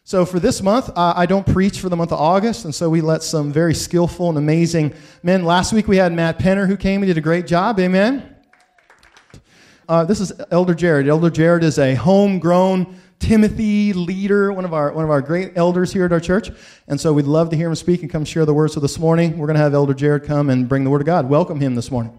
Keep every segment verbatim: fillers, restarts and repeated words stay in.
So for this month, uh, I don't preach for the month of August, and so we let some very skillful and amazing men. Last week we had Matt Penner who came and did a great job. Amen. Uh, this is Elder Jared. Elder Jared is a homegrown Timothy leader, one of our one of our great elders here at our church, and so we'd love to hear him speak and come share the words with us this morning. We're going to have Elder Jared come and bring the Word of God. Welcome him this morning.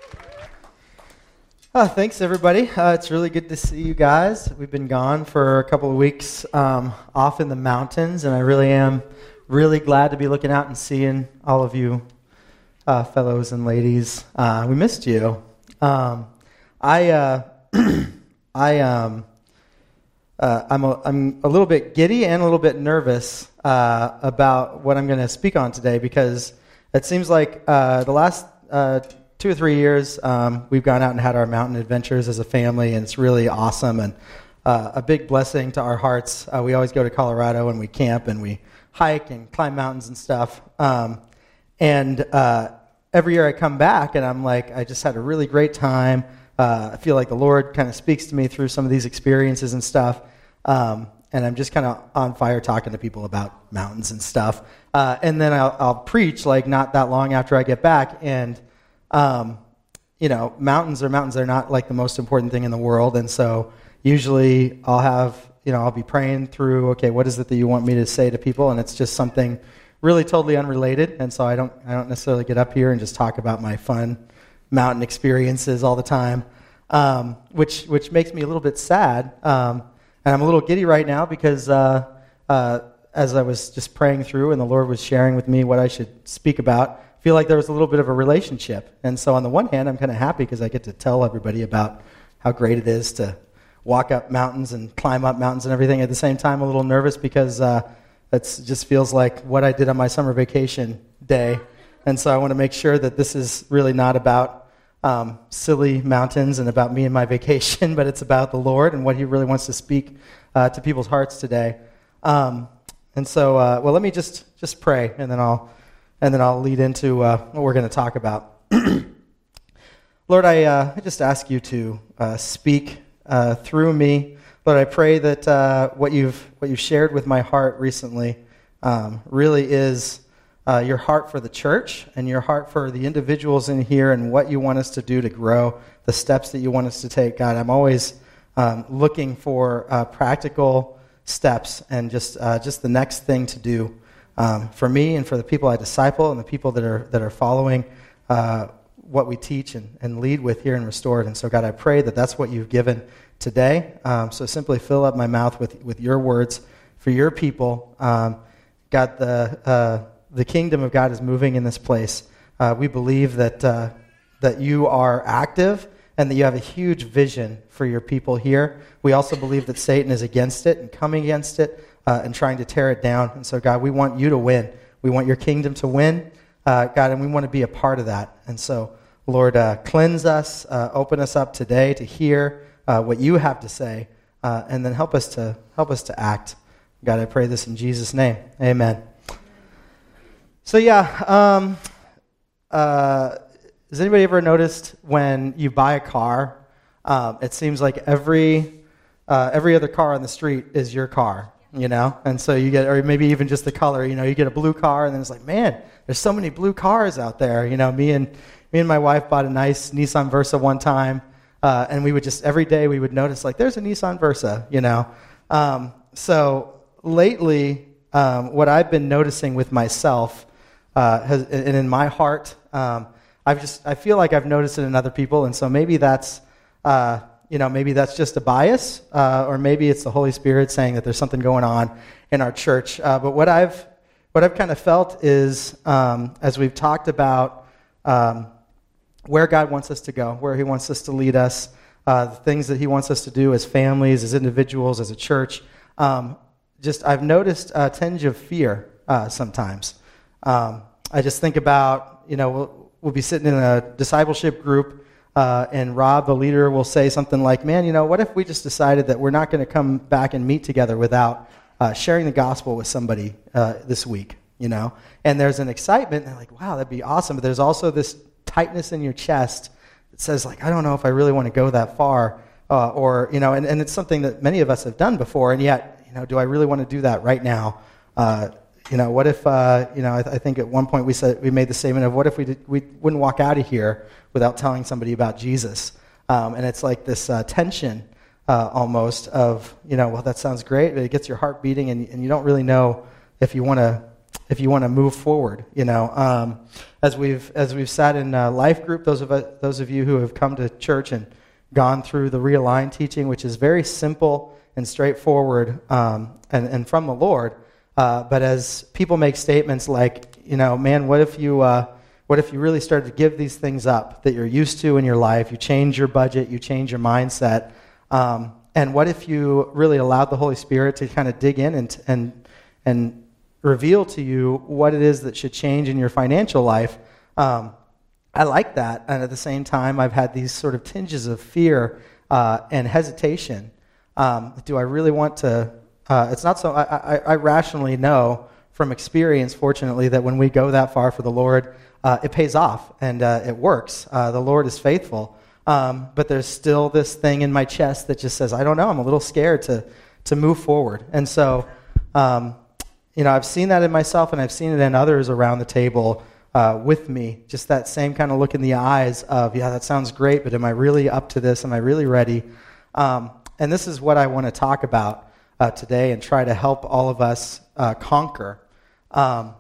Uh, thanks, everybody. Uh, it's really good to see you guys. We've been gone for a couple of weeks um, off in the mountains, and I really am really glad to be looking out and seeing all of you uh, fellows and ladies. Uh, we missed you. Um, I, uh, I, um, uh, I'm, a, I'm a little bit giddy and a little bit nervous uh, about what I'm going to speak on today, because it seems like uh, the last uh, two or three years, um, we've gone out and had our mountain adventures as a family, and it's really awesome and uh, a big blessing to our hearts. Uh, we always go to Colorado and we camp and we hike and climb mountains and stuff. Um, and uh, every year I come back and I'm like, I just had a really great time. Uh, I feel like the Lord kind of speaks to me through some of these experiences and stuff. Um, and I'm just kind of on fire talking to people about mountains and stuff. Uh, and then I'll, I'll preach like not that long after I get back, and Um, you know, mountains are mountains. They're not like the most important thing in the world. And so usually I'll have, you know, I'll be praying through, okay, what is it that you want me to say to people? And it's just something really totally unrelated. And so I don't, I don't necessarily get up here and just talk about my fun mountain experiences all the time, um, which, which makes me a little bit sad. Um, and I'm a little giddy right now because, uh, uh, as I was just praying through and the Lord was sharing with me what I should speak about, feel like there was a little bit of a relationship. And so on the one hand, I'm kind of happy because I get to tell everybody about how great it is to walk up mountains and climb up mountains and everything. At the same time, a little nervous because uh, it just feels like what I did on my summer vacation day. And so I want to make sure that this is really not about um, silly mountains and about me and my vacation, but it's about the Lord and what He really wants to speak uh, to people's hearts today. Um, and so, uh, well, let me just, just pray, and then I'll And then I'll lead into uh, what we're going to talk about. Lord, I, uh, I just ask you to uh, speak uh, through me. Lord, I pray that uh, what you've what you've shared with my heart recently um, really is uh, your heart for the church and your heart for the individuals in here and what you want us to do to grow, the steps that you want us to take. God, I'm always um, looking for uh, practical steps and just uh, just the next thing to do. Um, for me and for the people I disciple and the people that are that are following uh, what we teach and, and lead with here in Restored. And so, God, I pray that that's what you've given today. Um, so simply fill up my mouth with, with your words for your people. Um, God, the uh, the kingdom of God is moving in this place. Uh, we believe that uh, that you are active and that you have a huge vision for your people here. We also believe that Satan is against it and coming against it. Uh, and trying to tear it down. And so, God, we want you to win. We want your kingdom to win, uh, God, and we want to be a part of that. And so, Lord, uh, cleanse us, uh, open us up today to hear uh, what you have to say, uh, and then help us to help us to act. God, I pray this in Jesus' name. Amen. So, yeah, um, uh, has anybody ever noticed when you buy a car, um, it seems like every uh, every other car on the street is your car? You know, and so you get, or maybe even just the color, you know, you get a blue car and then it's like, man, there's so many blue cars out there. You know, me and me and my wife bought a nice Nissan Versa one time, uh, and we would just, every day we would notice, like, there's a Nissan Versa, you know. Um, so lately, um, what I've been noticing with myself, uh, has, and in my heart, um, I've just, I feel like I've noticed it in other people, and so maybe that's, uh, You know, maybe that's just a bias, uh, or maybe it's the Holy Spirit saying that there's something going on in our church. Uh, but what I've what I've kind of felt is, um, as we've talked about um, where God wants us to go, where He wants us to lead us, uh, the things that He wants us to do as families, as individuals, as a church, um, just I've noticed a tinge of fear uh, sometimes. Um, I just think about, you know, we'll, we'll be sitting in a discipleship group. Uh, and Rob, the leader, will say something like, man, you know, what if we just decided that we're not going to come back and meet together without uh, sharing the gospel with somebody uh, this week, you know? And there's an excitement, and like, wow, that'd be awesome. But there's also this tightness in your chest that says, like, I don't know if I really want to go that far. Uh, or, you know, and, and it's something that many of us have done before, and yet, You know, do I really want to do that right now? Uh, you know, what if, uh, you know, I, th- I think at one point we said, we made the statement of what if we did, we wouldn't walk out of here without telling somebody about Jesus? Um, and it's like this uh, tension uh, almost of, you know, well, that sounds great, but it gets your heart beating, and, and you don't really know if you want to if you want to move forward. You know, um, as we've as we've sat in uh, life group, those of us, those of you who have come to church and gone through the Realign teaching, which is very simple and straightforward, um, and and from the Lord. Uh, but as people make statements like, you know, man, what if you uh, what if you really started to give these things up that you're used to in your life? You change your budget, you change your mindset, um, and what if you really allowed the Holy Spirit to kind of dig in and and and reveal to you what it is that should change in your financial life? Um, I like that, and at the same time, I've had these sort of tinges of fear uh, and hesitation. Um, do I really want to? Uh, it's not so. I, I, I rationally know from experience, fortunately, that when we go that far for the Lord, uh, it pays off and uh, it works. Uh, the Lord is faithful, um, but there's still this thing in my chest that just says, I don't know. I'm a little scared to to move forward, and so. Um, You know, I've seen that in myself, and I've seen it in others around the table uh, with me. Just that same kind of look in the eyes of, yeah, that sounds great, but am I really up to this? Am I really ready? Um, and this is what I want to talk about uh, today and try to help all of us uh, conquer. Um,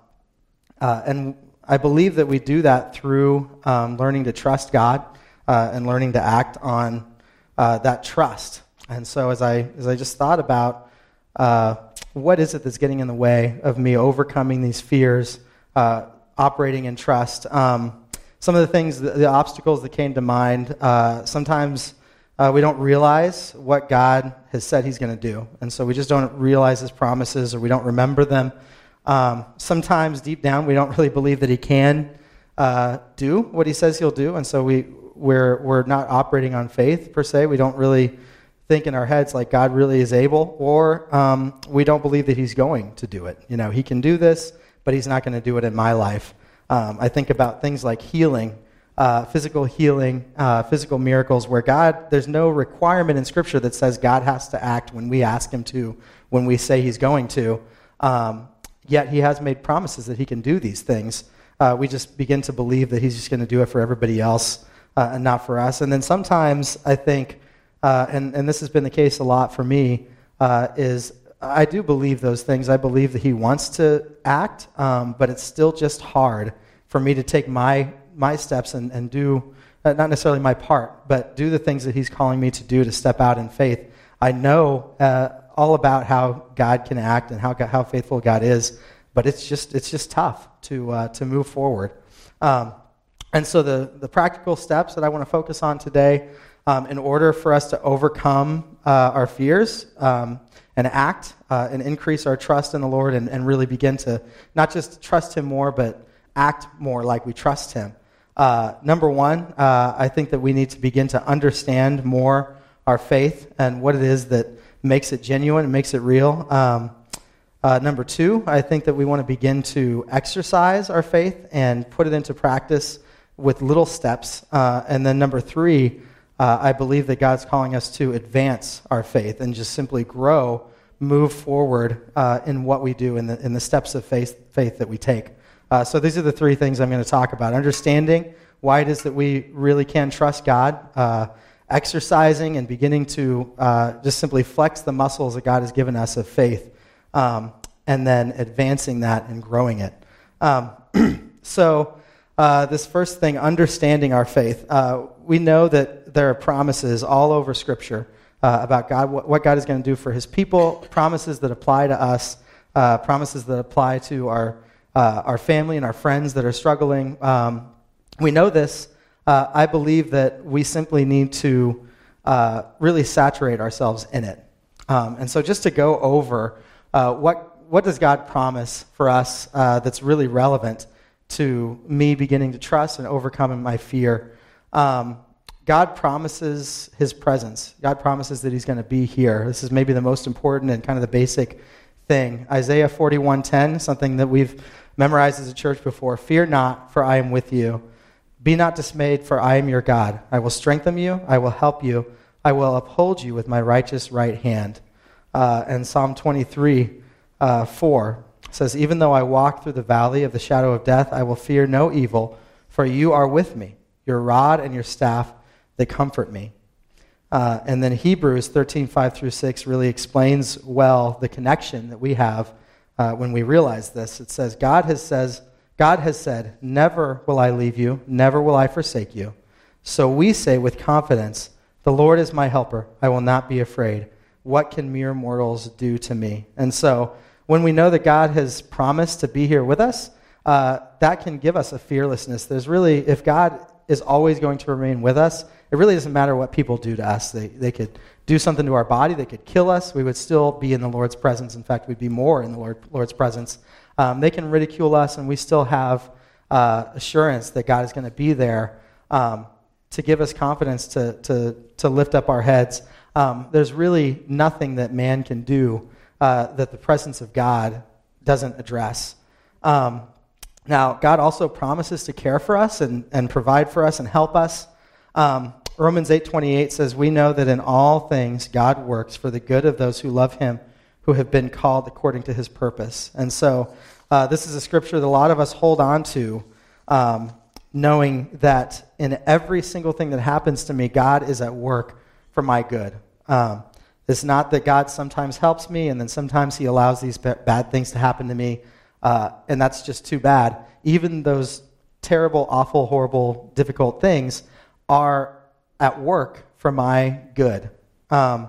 uh, and I believe that we do that through um, learning to trust God uh, and learning to act on uh, that trust. And so as I as I just thought about uh, what is it that's getting in the way of me overcoming these fears, uh, operating in trust? Um, some of the things, the, the obstacles that came to mind, uh, sometimes uh, we don't realize what God has said he's going to do. And so we just don't realize his promises, or we don't remember them. Um, sometimes deep down we don't really believe that he can uh, do what he says he'll do. And so we, we're, we're not operating on faith per se. We don't really think in our heads like God really is able, or um, we don't believe that he's going to do it. You know, he can do this, but he's not going to do it in my life. Um, I think about things like healing, uh, physical healing, uh, physical miracles, where God, there's no requirement in Scripture that says God has to act when we ask him to, when we say he's going to. Um, yet he has made promises that he can do these things. Uh, we just begin to believe that he's just going to do it for everybody else uh, and not for us. And then sometimes I think, Uh, and, and this has been the case a lot for me, uh, is I do believe those things. I believe that he wants to act, um, but it's still just hard for me to take my my steps and, and do, uh, not necessarily my part, but do the things that he's calling me to do, to step out in faith. I know uh, all about how God can act and how how faithful God is, but it's just it's just tough to uh, to move forward. Um, and so the, the practical steps that I want to focus on today, Um, in order for us to overcome uh, our fears um, and act uh, and increase our trust in the Lord, and, and really begin to not just trust him more, but act more like we trust him. Uh, number one, uh, I think that we need to begin to understand more our faith and what it is that makes it genuine and makes it real. Um, uh, number two, I think that we want to begin to exercise our faith and put it into practice with little steps. Uh, and then number three, Uh, I believe that God's calling us to advance our faith and just simply grow, move forward uh, in what we do, in the in the steps of faith, faith that we take. Uh, so these are the three things I'm going to talk about. Understanding why it is that we really can trust God, uh, exercising and beginning to uh, just simply flex the muscles that God has given us of faith, um, and then advancing that and growing it. Um, so uh, this first thing, understanding our faith. Uh, we know that there are promises all over Scripture uh, about God, what, what God is going to do for his people, promises that apply to us, uh, promises that apply to our uh, our family and our friends that are struggling. Um, we know this. Uh, I believe that we simply need to uh, really saturate ourselves in it. Um, and so just to go over uh, what what does God promise for us uh, that's really relevant to me beginning to trust and overcoming my fear. Um, God promises his presence. God promises that he's going to be here. This is maybe the most important and kind of the basic thing. Isaiah forty-one ten, something that we've memorized as a church before. Fear not, for I am with you. Be not dismayed, for I am your God. I will strengthen you. I will help you. I will uphold you with my righteous right hand. Uh, and Psalm twenty-three, uh, four says, even though I walk through the valley of the shadow of death, I will fear no evil, for you are with me. Your rod and your staff, they comfort me. Uh, and then Hebrews thirteen, five through six really explains well the connection that we have uh, when we realize this. It says, God has says, God has said, never will I leave you, never will I forsake you. So we say with confidence, the Lord is my helper, I will not be afraid. What can mere mortals do to me? And so when we know that God has promised to be here with us, uh, that can give us a fearlessness. There's really, if God is always going to remain with us, it really doesn't matter what people do to us. They they could do something to our body. They could kill us. We would still be in the Lord's presence. In fact, we'd be more in the Lord, Lord's presence. Um, they can ridicule us, and we still have uh, assurance that God is going to be there um, to give us confidence to to to lift up our heads. Um, there's really nothing that man can do uh, that the presence of God doesn't address. Um, now, God also promises to care for us and, and provide for us and help us. Um, Romans eight twenty-eight says, we know that in all things God works for the good of those who love him, who have been called according to his purpose. And so uh, this is a scripture that a lot of us hold on to, um, knowing that in every single thing that happens to me, God is at work for my good. Um, it's not that God sometimes helps me and then sometimes he allows these b- bad things to happen to me, uh, and that's just too bad. Even those terrible, awful, horrible, difficult things are at work for my good. Um,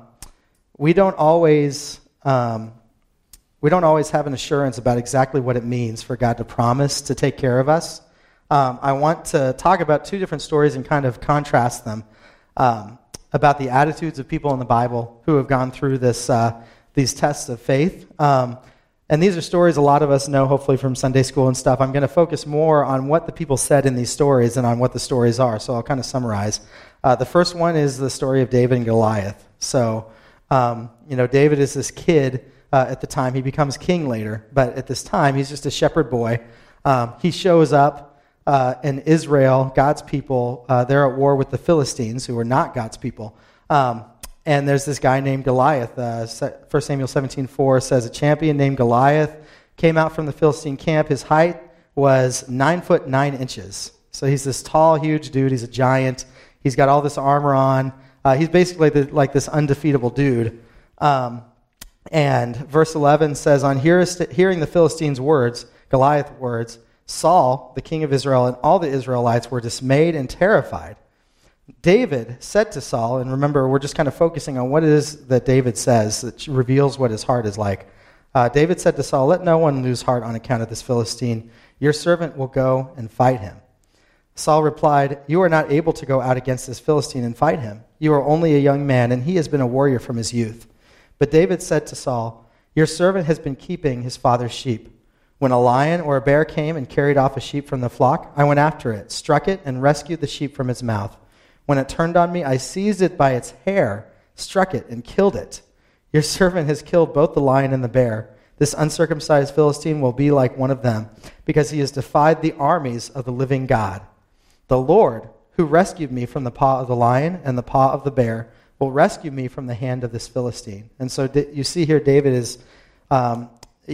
we don't always um, we don't always have an assurance about exactly what it means for God to promise to take care of us. Um, I want to talk about two different stories and kind of contrast them um, about the attitudes of people in the Bible who have gone through this uh, these tests of faith. Um, and these are stories a lot of us know, hopefully, from Sunday school and stuff. I'm going to focus more on what the people said in these stories than on what the stories are, so I'll kind of summarize. Uh, the first one is the story of David and Goliath. So, um, you know, David is this kid uh, at the time. He becomes king later, but at this time, he's just a shepherd boy. Um, he shows up uh, in Israel, God's people. Uh, they're at war with the Philistines, who are not God's people. Um, and there's this guy named Goliath. Uh, First Samuel seventeen four says, a champion named Goliath came out from the Philistine camp. His height was nine foot nine inches. So he's this tall, huge dude. He's a giant. He's got all this armor on. Uh, he's basically the, like this undefeatable dude. Um, and verse eleven says, on hear, hearing the Philistines' words, Goliath's words, Saul, the king of Israel, and all the Israelites were dismayed and terrified. David said to Saul, and remember, we're just kind of focusing on what it is that David says that reveals what his heart is like. Uh, David said to Saul, let no one lose heart on account of this Philistine. Your servant will go and fight him. Saul replied, you are not able to go out against this Philistine and fight him. You are only a young man, and he has been a warrior from his youth. But David said to Saul, your servant has been keeping his father's sheep. When a lion or a bear came and carried off a sheep from the flock, I went after it, struck it, and rescued the sheep from its mouth. When it turned on me, I seized it by its hair, struck it, and killed it. Your servant has killed both the lion and the bear. This uncircumcised Philistine will be like one of them, because he has defied the armies of the living God. The Lord, who rescued me from the paw of the lion and the paw of the bear, will rescue me from the hand of this Philistine. And so you see here David is, um,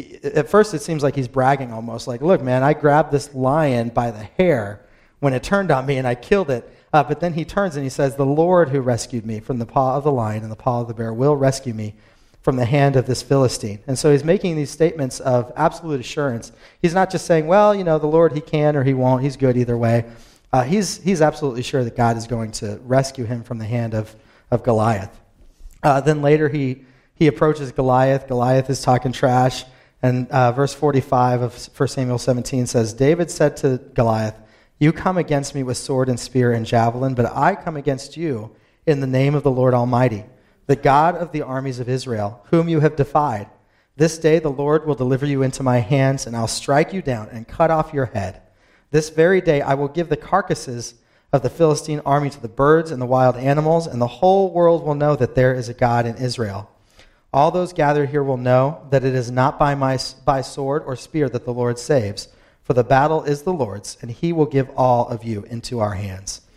at first it seems like he's bragging almost, like, look, man, I grabbed this lion by the hair when it turned on me and I killed it. Uh, but then he turns and he says, the Lord who rescued me from the paw of the lion and the paw of the bear will rescue me from the hand of this Philistine. And so he's making these statements of absolute assurance. He's not just saying, well, you know, the Lord, he can or he won't. He's good either way. Uh, he's he's absolutely sure that God is going to rescue him from the hand of, of Goliath. Uh, then later he, he approaches Goliath. Goliath is talking trash. And uh, verse forty-five of First Samuel seventeen says, David said to Goliath, you come against me with sword and spear and javelin, but I come against you in the name of the Lord Almighty, the God of the armies of Israel, whom you have defied. This day the Lord will deliver you into my hands, and I'll strike you down and cut off your head. This very day I will give the carcasses of the Philistine army to the birds and the wild animals, and the whole world will know that there is a God in Israel. All those gathered here will know that it is not by my by sword or spear that the Lord saves, for the battle is the Lord's, and he will give all of you into our hands.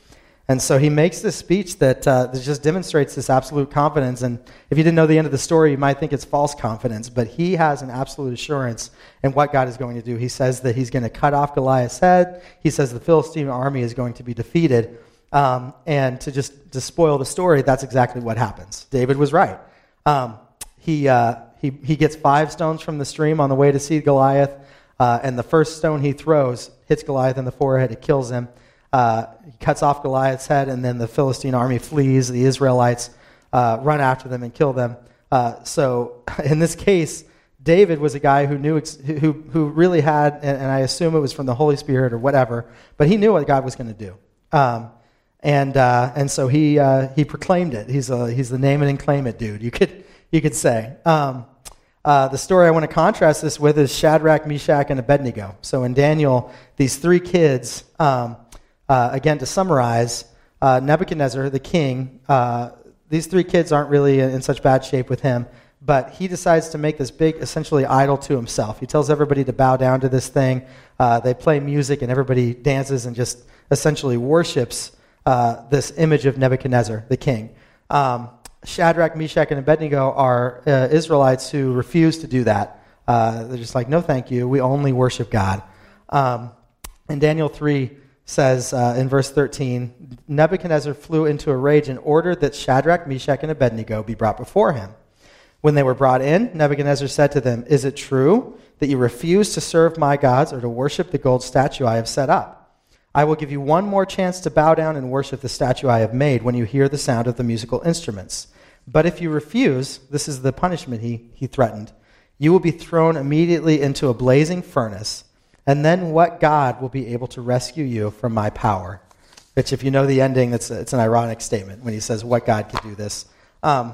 And so he makes this speech that, uh, that just demonstrates this absolute confidence. And if you didn't know the end of the story, you might think it's false confidence. But he has an absolute assurance in what God is going to do. He says that he's going to cut off Goliath's head. He says the Philistine army is going to be defeated. Um, and to just to spoil the story, that's exactly what happens. David was right. Um, he, uh, he, he gets five stones from the stream on the way to see Goliath. Uh, and the first stone he throws hits Goliath in the forehead. It kills him. Uh, he cuts off Goliath's head, and then the Philistine army flees. The Israelites uh, run after them and kill them. Uh, so in this case, David was a guy who knew ex- who who really had, and, and I assume it was from the Holy Spirit or whatever, but he knew what God was going to do, um, and uh, and so he uh, he proclaimed it. He's a he's the name it and claim it dude. You could you could say. Um, uh, the story I want to contrast this with is Shadrach, Meshach, and Abednego. So in Daniel, these three kids. Um, Uh, again, to summarize, uh, Nebuchadnezzar, the king, uh, these three kids aren't really in, in such bad shape with him, but he decides to make this big, essentially, idol to himself. He tells everybody to bow down to this thing. Uh, they play music, and everybody dances and just essentially worships uh, this image of Nebuchadnezzar, the king. Um, Shadrach, Meshach, and Abednego are uh, Israelites who refuse to do that. Uh, they're just like, no, thank you. We only worship God. Um, in Daniel three, says uh, in verse thirteen, Nebuchadnezzar flew into a rage and ordered that Shadrach, Meshach, and Abednego be brought before him. When they were brought in, Nebuchadnezzar said to them, "Is it true that you refuse to serve my gods or to worship the gold statue I have set up? I will give you one more chance to bow down and worship the statue I have made when you hear the sound of the musical instruments. But if you refuse," this is the punishment he, he threatened, "you will be thrown immediately into a blazing furnace. And then what God will be able to rescue you from my power?" Which, if you know the ending, it's, it's an ironic statement when he says, what God could do this. Um,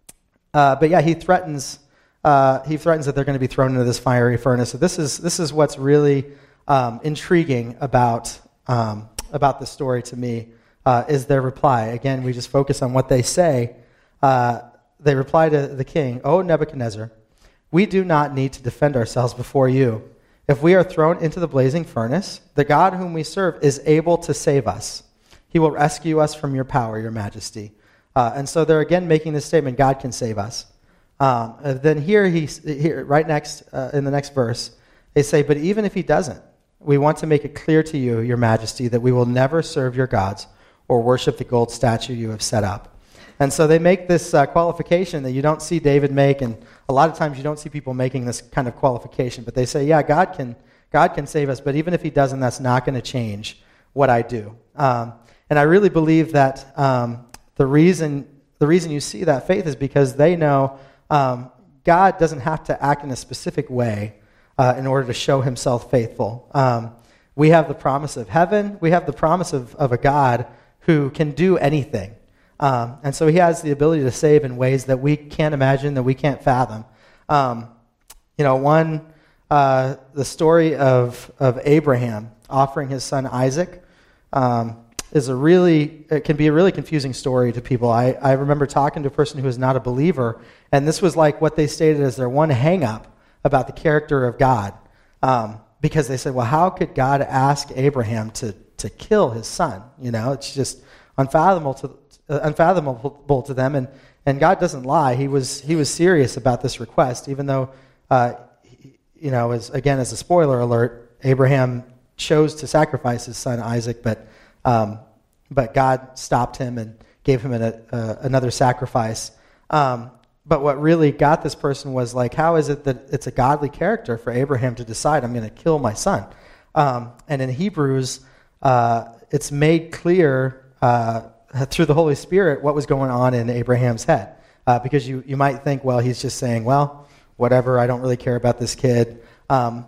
uh, but yeah, he threatens uh, he threatens that they're going to be thrown into this fiery furnace. So this is this is what's really um, intriguing about um, about this story to me, uh, is their reply. Again, we just focus on what they say. Uh, they reply to the king, "O Nebuchadnezzar, we do not need to defend ourselves before you. If we are thrown into the blazing furnace, the God whom we serve is able to save us. He will rescue us from your power, your majesty." Uh, and so they're again making this statement, God can save us. Um, then here, he, here, right next, uh, in the next verse, they say, "But even if he doesn't, we want to make it clear to you, your majesty, that we will never serve your gods or worship the gold statue you have set up." And so they make this uh, qualification that you don't see David make, and a lot of times you don't see people making this kind of qualification. But they say, yeah, God can God can save us, but even if he doesn't, that's not going to change what I do. Um, and I really believe that um, the reason the reason you see that faith is because they know um, God doesn't have to act in a specific way uh, in order to show himself faithful. Um, we have the promise of heaven. We have the promise of, of a God who can do anything. Um, and so he has the ability to save in ways that we can't imagine, that we can't fathom. Um, you know, one, uh, the story of, of Abraham offering his son Isaac um, is a really, it can be a really confusing story to people. I, I remember talking to a person who is not a believer, and this was like what they stated as their one hang-up about the character of God. Um, because they said, well, how could God ask Abraham to, to kill his son? You know, it's just unfathomable to Uh, unfathomable to them, and, and God doesn't lie. He was he was serious about this request, even though, uh, he, you know, as again as a spoiler alert, Abraham chose to sacrifice his son Isaac, but um, but God stopped him and gave him an, uh, another sacrifice. Um, but what really got this person was like, how is it that it's a godly character for Abraham to decide, I'm going to kill my son? Um, and in Hebrews, uh, it's made clear Uh, through the Holy Spirit what was going on in Abraham's head. Uh, because you, you might think, well, he's just saying, well, whatever, I don't really care about this kid. Um,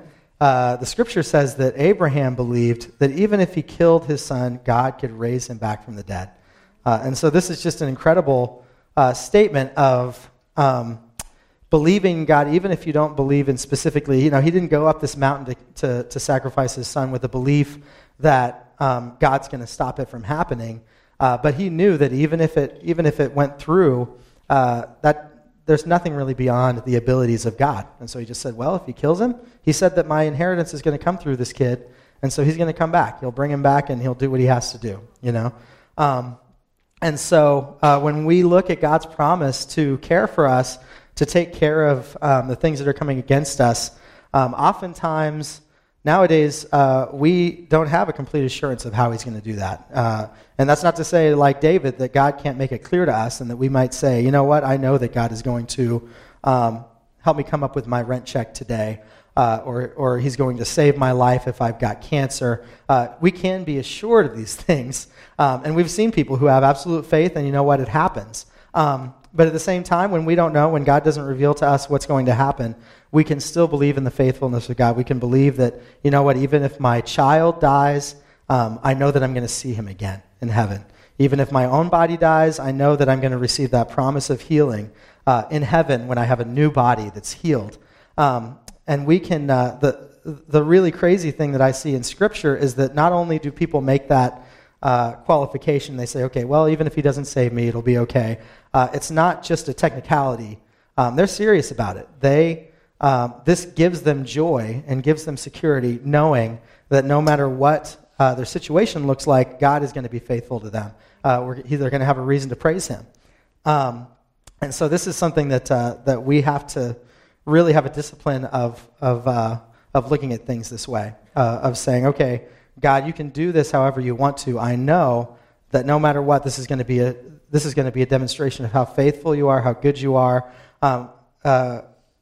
uh, the scripture says that Abraham believed that even if he killed his son, God could raise him back from the dead. Uh, and so this is just an incredible uh, statement of um, believing God, even if you don't believe in specifically, you know, he didn't go up this mountain to, to, to sacrifice his son with the belief that um, God's going to stop it from happening. Uh, but he knew that even if it even if it went through, uh, that there's nothing really beyond the abilities of God. And so he just said, well, if he kills him, he said that my inheritance is going to come through this kid, and so he's going to come back. He'll bring him back, and he'll do what he has to do, you know. Um, and so uh, when we look at God's promise to care for us, to take care of um, the things that are coming against us, um, oftentimes nowadays uh, we don't have a complete assurance of how he's going to do that. Uh, and that's not to say, like David, that God can't make it clear to us and that we might say, you know what, I know that God is going to um, help me come up with my rent check today. Uh, or, or he's going to save my life if I've got cancer. Uh, we can be assured of these things. Um, and we've seen people who have absolute faith, and you know what? It happens. Um, but at the same time, when we don't know, when God doesn't reveal to us what's going to happen, we can still believe in the faithfulness of God. We can believe that, you know what, even if my child dies, um, I know that I'm going to see him again in heaven. Even if my own body dies, I know that I'm going to receive that promise of healing uh, in heaven when I have a new body that's healed. Um, And we can, uh, the the really crazy thing that I see in Scripture is that not only do people make that uh, qualification, they say, okay, well, even if he doesn't save me, it'll be okay. Uh, it's not just a technicality. Um, they're serious about it. They um, this gives them joy and gives them security, knowing that no matter what uh, their situation looks like, God is going to be faithful to them. Uh, we're either going to have a reason to praise him. Um, and so this is something that uh, that we have to really have a discipline of of uh, of looking at things this way, uh, of saying, okay, God, you can do this however you want to. I know that no matter what, this is going to be a this is going to be a demonstration of how faithful you are, how good you are. Um, uh,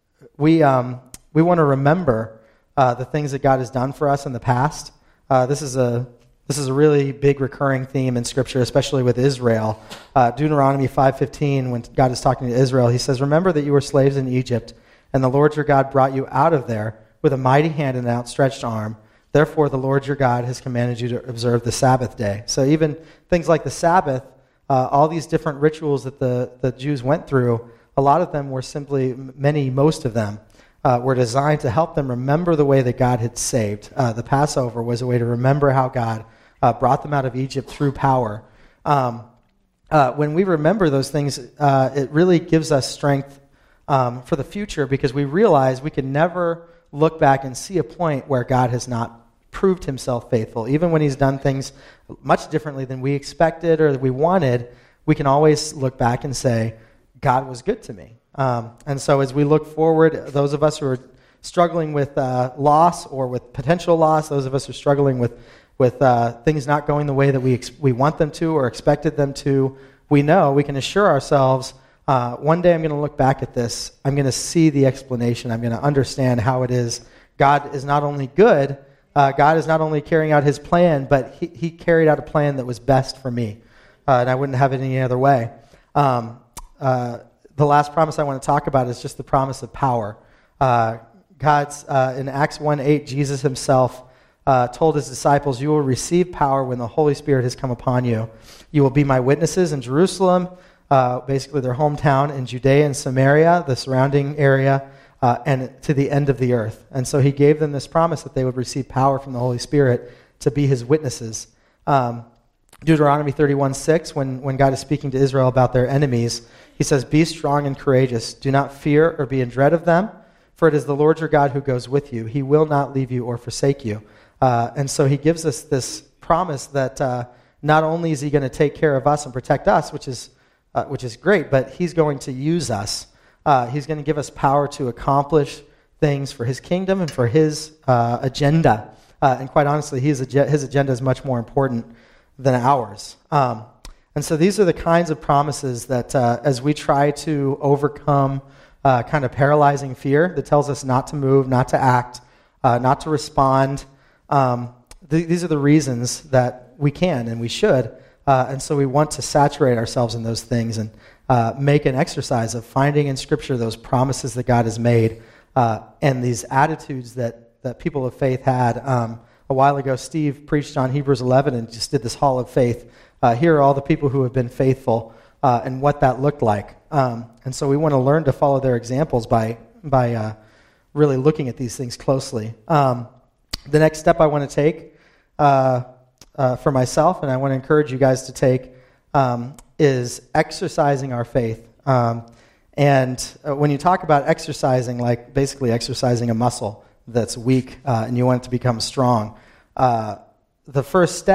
we um, we want to remember uh, the things that God has done for us in the past. Uh, this is a this is a really big recurring theme in Scripture, especially with Israel. Uh, Deuteronomy five fifteen, when God is talking to Israel, he says, "Remember that you were slaves in Egypt, and the Lord your God brought you out of there with a mighty hand and an outstretched arm. Therefore, the Lord your God has commanded you to observe the Sabbath day." So even things like the Sabbath, uh, all these different rituals that the, the Jews went through, a lot of them were simply, many, most of them, uh, were designed to help them remember the way that God had saved. Uh, the Passover was a way to remember how God uh, brought them out of Egypt through power. Um, uh, when we remember those things, uh, it really gives us strength Um, for the future, because we realize we can never look back and see a point where God has not proved himself faithful. Even when he's done things much differently than we expected or that we wanted, we can always look back and say, God was good to me. Um, and so as we look forward, those of us who are struggling with uh, loss or with potential loss, those of us who are struggling with, with uh, things not going the way that we, ex- we want them to or expected them to, we know, we can assure ourselves, Uh, one day I'm going to look back at this. I'm going to see the explanation. I'm going to understand how it is. God is not only good, uh, God is not only carrying out his plan, but he, he carried out a plan that was best for me. Uh, and I wouldn't have it any other way. Um, uh, the last promise I want to talk about is just the promise of power. Uh, God's, uh, in Acts one eight, Jesus himself uh, told his disciples, "You will receive power when the Holy Spirit has come upon you. You will be my witnesses in Jerusalem," Uh, basically their hometown, in Judea and Samaria, the surrounding area, uh, and to the end of the earth. And so he gave them this promise that they would receive power from the Holy Spirit to be his witnesses. Um, Deuteronomy thirty-one six, when, when God is speaking to Israel about their enemies, he says, "Be strong and courageous. Do not fear or be in dread of them, for it is the Lord your God who goes with you. He will not leave you or forsake you." Uh, and so he gives us this promise that uh, not only is he going to take care of us and protect us, which is Uh, which is great, but he's going to use us. Uh, he's going to give us power to accomplish things for his kingdom and for his uh, agenda. Uh, and quite honestly, his, ag- his agenda is much more important than ours. Um, and so these are the kinds of promises that uh, as we try to overcome uh, kind of paralyzing fear that tells us not to move, not to act, uh, not to respond, um, th- these are the reasons that we can and we should. Uh, and so we want to saturate ourselves in those things and uh, make an exercise of finding in Scripture those promises that God has made uh, and these attitudes that, that people of faith had. Um, a while ago, Steve preached on Hebrews eleven and just did this hall of faith. Uh, here are all the people who have been faithful uh, and what that looked like. Um, and so we want to learn to follow their examples by, by uh, really looking at these things closely. Um, the next step I want to take uh, Uh, for myself, and I want to encourage you guys to take, um, is exercising our faith. Um, and uh, when you talk about exercising, like basically exercising a muscle that's weak uh, and you want it to become strong, uh, the first step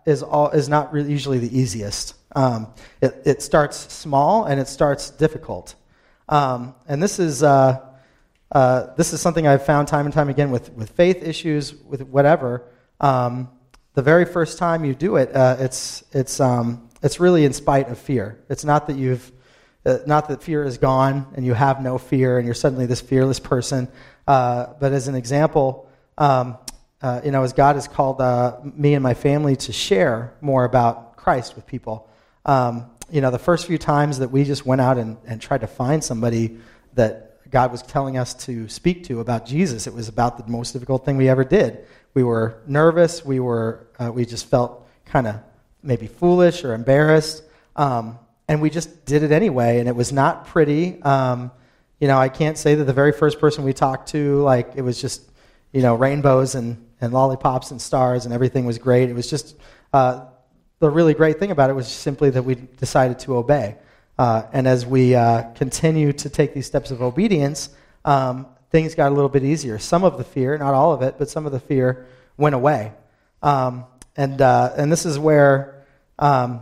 is all is not really usually the easiest. Um, it, it starts small and it starts difficult. Um, and this is uh, uh, this is something I've found time and time again with, with faith issues, with whatever. Um, the very first time you do it, uh, it's it's um, it's really in spite of fear. It's not that you've uh, not that fear is gone and you have no fear and you're suddenly this fearless person. Uh, but as an example, um, uh, you know, as God has called uh, me and my family to share more about Christ with people. Um, you know, the first few times that we just went out and, and tried to find somebody that God was telling us to speak to about Jesus, it was about the most difficult thing we ever did. We were nervous. We were, uh, we just felt kind of maybe foolish or embarrassed, um, and we just did it anyway. And it was not pretty. Um, you know, I can't say that the very first person we talked to, like, it was just, you know, rainbows and, and lollipops and stars and everything was great. It was just. Uh, The really great thing about it was simply that we decided to obey. Uh, and as we uh, continue to take these steps of obedience, um, things got a little bit easier. Some of the fear, not all of it, but some of the fear went away. Um, and uh, and this is where um,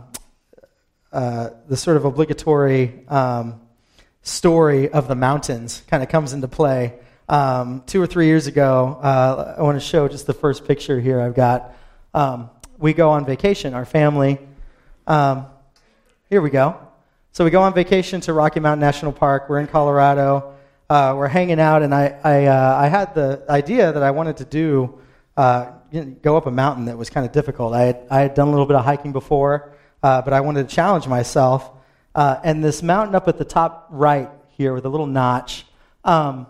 uh, the sort of obligatory um, story of the mountains kind of comes into play. Um, two or three years ago, uh, I want to show just the first picture here I've got. Um, We go on vacation, our family. Um, here we go. So we go on vacation to Rocky Mountain National Park. We're in Colorado. Uh, we're hanging out, and I I, uh, I had the idea that I wanted to do uh, go up a mountain that was kind of difficult. I had, I had done a little bit of hiking before, uh, but I wanted to challenge myself. Uh, and this mountain up at the top right here with a little notch, um,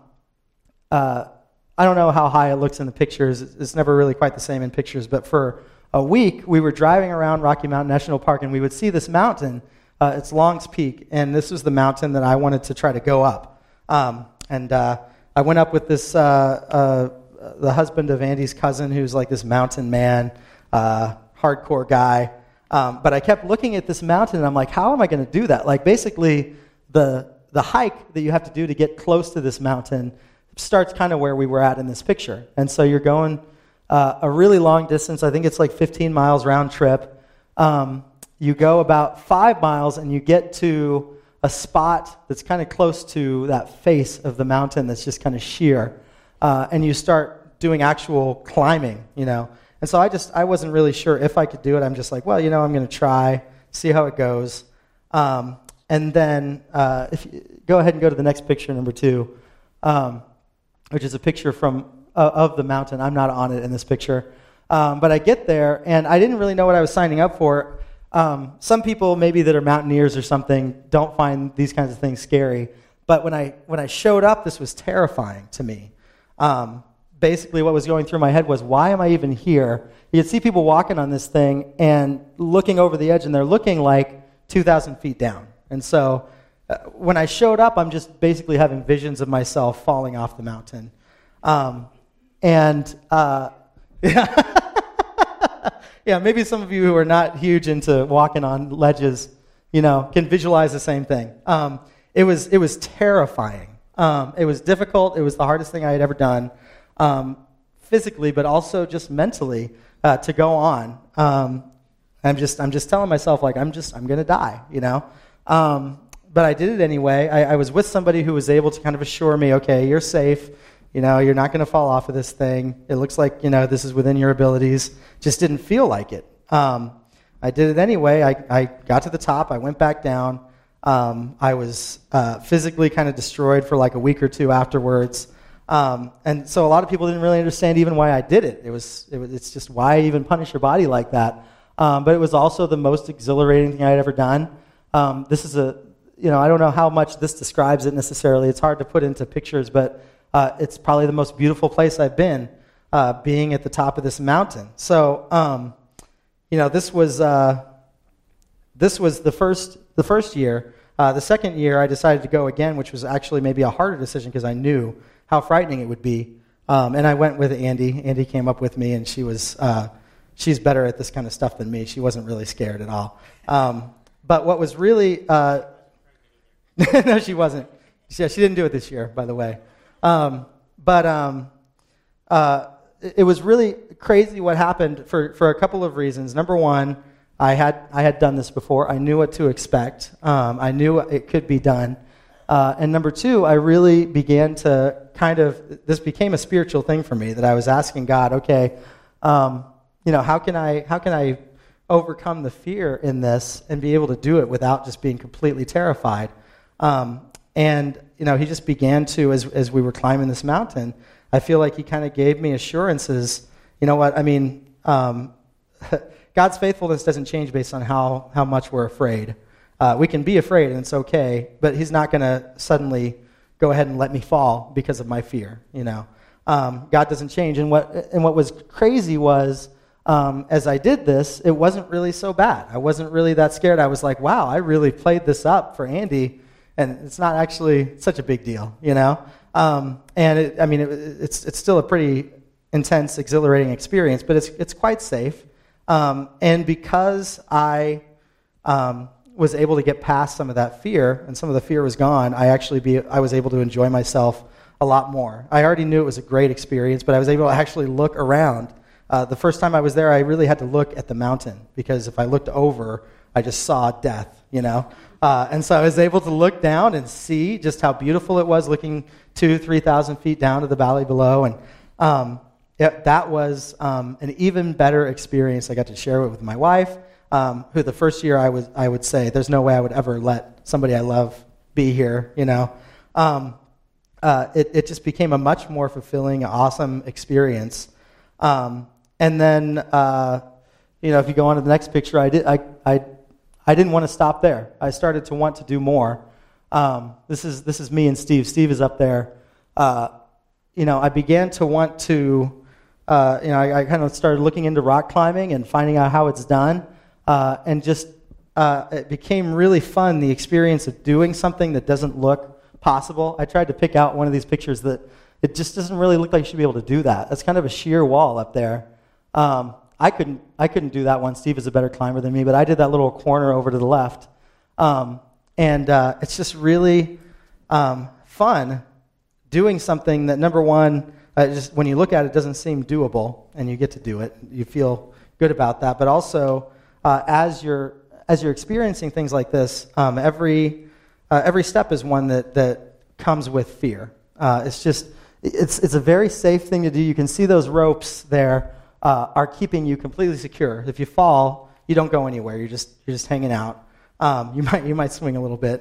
uh, I don't know how high it looks in the pictures. It's never really quite the same in pictures, but for a week, we were driving around Rocky Mountain National Park, and we would see this mountain. Uh, it's Long's Peak, and this was the mountain that I wanted to try to go up. Um, and uh, I went up with this, uh, uh, the husband of Andy's cousin, who's like this mountain man, uh, hardcore guy. Um, but I kept looking at this mountain, and I'm like, how am I going to do that? Like, basically, the the hike that you have to do to get close to this mountain starts kind of where we were at in this picture. And so you're going Uh, a really long distance. I think it's like fifteen miles round trip. Um, you go about five miles and you get to a spot that's kind of close to that face of the mountain that's just kind of sheer. Uh, and you start doing actual climbing, you know. And so I just, I wasn't really sure if I could do it. I'm just like, well, you know, I'm going to try, see how it goes. Um, and then uh, if you, go ahead and go to the next picture, number two, um, which is a picture from of the mountain. I'm not on it in this picture. Um, but I get there, and I didn't really know what I was signing up for. Um, some people, maybe that are mountaineers or something, don't find these kinds of things scary. But when I when I showed up, this was terrifying to me. Um, basically, what was going through my head was, why am I even here? You could see people walking on this thing and looking over the edge, and they're looking like two thousand feet down. And so uh, when I showed up, I'm just basically having visions of myself falling off the mountain. Um, And, uh, yeah, yeah, maybe some of you who are not huge into walking on ledges, you know, can visualize the same thing. Um, it was it was terrifying. Um, it was difficult. It was the hardest thing I had ever done, um, physically, but also just mentally uh, to go on. Um, I'm just I'm just telling myself, like, I'm just I'm gonna die, you know. Um, but I did it anyway. I, I was with somebody who was able to kind of assure me, okay, you're safe. You know, you're not going to fall off of this thing. It looks like, you know, this is within your abilities. Just didn't feel like it. Um, I did it anyway. I, I got to the top. I went back down. Um, I was uh, physically kind of destroyed for like a week or two afterwards. Um, and so a lot of people didn't really understand even why I did it. It was, it was it's just, why even punish your body like that? Um, but it was also the most exhilarating thing I had ever done. Um, this is a, you know, I don't know how much this describes it necessarily. It's hard to put into pictures, but Uh, it's probably the most beautiful place I've been, uh, being at the top of this mountain. So, um, you know, this was uh, this was the first the first year. Uh, the second year, I decided to go again, which was actually maybe a harder decision because I knew how frightening it would be. Um, and I went with Andy. Andy came up with me, and she was uh, she's better at this kind of stuff than me. She wasn't really scared at all. Um, but what was really uh, no, she wasn't. Yeah, she didn't do it this year, by the way. Um, but um, uh, it, it was really crazy what happened for, for a couple of reasons. Number one, I had I had done this before. I knew what to expect. Um, I knew it could be done. Uh, and number two, I really began to kind of, this became a spiritual thing for me, that I was asking God, okay, um, you know, how can I how can I overcome the fear in this and be able to do it without just being completely terrified? Um, and, you know, he just began to, as as we were climbing this mountain, I feel like he kind of gave me assurances. You know what, I mean, um, God's faithfulness doesn't change based on how, how much we're afraid. Uh, we can be afraid, and it's okay, but he's not going to suddenly go ahead and let me fall because of my fear, you know. Um, God doesn't change. And what and what was crazy was, um, as I did this, it wasn't really so bad. I wasn't really that scared. I was like, wow, I really played this up for Andy, and it's not actually such a big deal, you know. Um, and, it, I mean, it, it's it's still a pretty intense, exhilarating experience, but it's it's quite safe. Um, and because I um, was able to get past some of that fear, and some of the fear was gone, I actually be I was able to enjoy myself a lot more. I already knew it was a great experience, but I was able to actually look around. Uh, the first time I was there, I really had to look at the mountain, because if I looked over, I just saw death, you know. Uh, and so I was able to look down and see just how beautiful it was, looking two, three thousand feet down to the valley below, and um, It, that was um, an even better experience. I got to share it with my wife, um, who the first year I was, I would say, there's no way I would ever let somebody I love be here, you know. Um, uh, it, it just became a much more fulfilling, awesome experience. Um, and then, uh, you know, if you go on to the next picture, I, did, I, I, I didn't want to stop there. I started to want to do more. Um, this is this is me and Steve. Steve is up there. Uh, you know, I began to want to... Uh, you know, I, I kind of started looking into rock climbing and finding out how it's done, uh, and just uh, it became really fun, the experience of doing something that doesn't look possible. I tried to pick out one of these pictures that it just doesn't really look like you should be able to do that. That's kind of a sheer wall up there. Um, I couldn't I couldn't do that one. Steve is a better climber than me, but I did that little corner over to the left, um, and uh, it's just really um, fun doing something that, number one, Uh, just when you look at it, it doesn't seem doable, and you get to do it. You feel good about that. But also, uh, as you're as you're experiencing things like this, um, every uh, every step is one that, that comes with fear. Uh, it's just it's it's a very safe thing to do. You can see those ropes there uh, are keeping you completely secure. If you fall, you don't go anywhere. You're just you're just hanging out. Um, you might you might swing a little bit,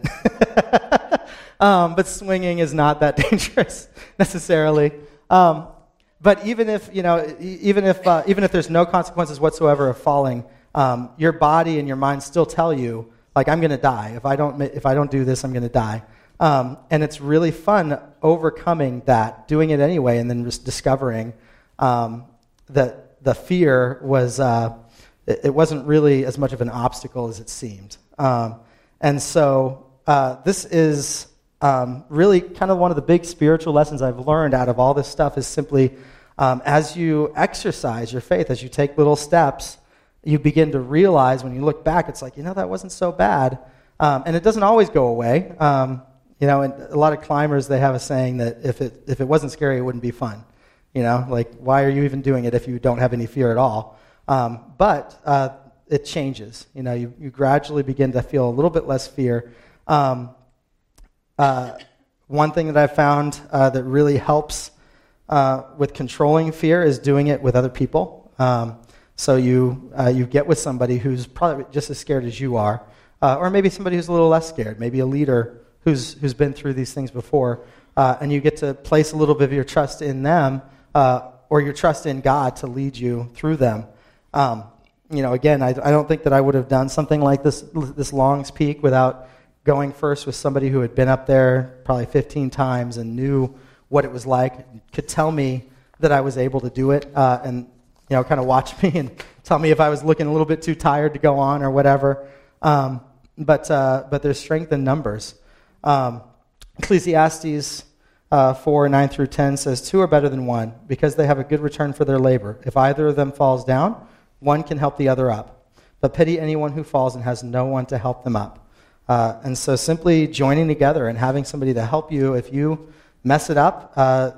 um, but swinging is not that dangerous necessarily. Um, but even if you know, even if uh, even if there's no consequences whatsoever of falling, um, your body and your mind still tell you, like, I'm going to die if I don't if I don't do this, I'm going to die. Um, and it's really fun overcoming that, doing it anyway, and then just discovering um, that the fear was uh, it, it wasn't really as much of an obstacle as it seemed. Um, and so uh, this is. Um, really kind of one of the big spiritual lessons I've learned out of all this stuff is simply um, as you exercise your faith, as you take little steps, you begin to realize when you look back, it's like, you know, that wasn't so bad. Um, and it doesn't always go away. Um, you know, and a lot of climbers, they have a saying that if it if it wasn't scary, it wouldn't be fun. You know, like, why are you even doing it if you don't have any fear at all? Um, but uh, it changes. You know, you, you gradually begin to feel a little bit less fear. Um, Uh, one thing that I found uh, that really helps uh, with controlling fear is doing it with other people. Um, so you uh, you get with somebody who's probably just as scared as you are, uh, or maybe somebody who's a little less scared, maybe a leader who's who's been through these things before, uh, and you get to place a little bit of your trust in them, uh, or your trust in God to lead you through them. Um, you know, again, I, I don't think that I would have done something like this this Longs Peak without going first with somebody who had been up there probably fifteen times and knew what it was like, could tell me that I was able to do it, uh, and you know, kind of watch me and tell me if I was looking a little bit too tired to go on or whatever. Um, but uh, but there's strength in numbers. Um, Ecclesiastes uh, four nine through ten says, "Two are better than one because they have a good return for their labor. If either of them falls down, one can help the other up. But pity anyone who falls and has no one to help them up." Uh, and so simply joining together and having somebody to help you if you mess it up, uh,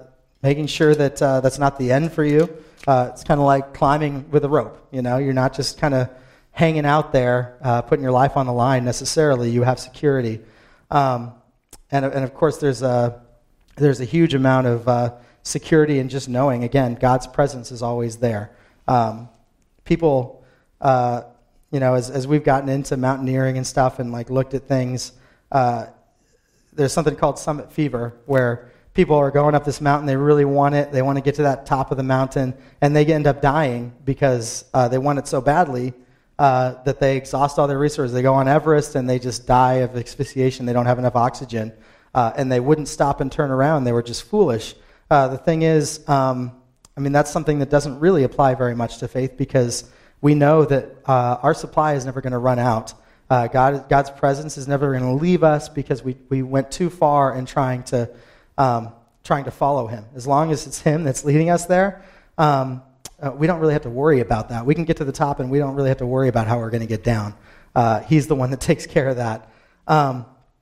making sure that uh, that's not the end for you. Uh, it's kind of like climbing with a rope. You know, you're not just kind of hanging out there, uh, putting your life on the line necessarily. You have security, um, and and of course there's a there's a huge amount of uh, security in just knowing, again, God's presence is always there. Um, people, uh, you know, as as we've gotten into mountaineering and stuff, and like looked at things, uh, there's something called summit fever where people are going up this mountain, they really want it, they want to get to that top of the mountain, and they end up dying because uh, they want it so badly uh, that they exhaust all their resources. They go on Everest and they just die of asphyxiation. They don't have enough oxygen, uh, and they wouldn't stop and turn around. They were just foolish. Uh, the thing is, um, I mean, that's something that doesn't really apply very much to faith because we know that uh, our supply is never going to run out. Uh, God, God's presence is never going to leave us because we, we went too far in trying to Um, trying to follow him. As long as it's him that's leading us there, um, uh, we don't really have to worry about that. We can get to the top and we don't really have to worry about how we're going to get down. Uh, he's the one that takes care of that. Um,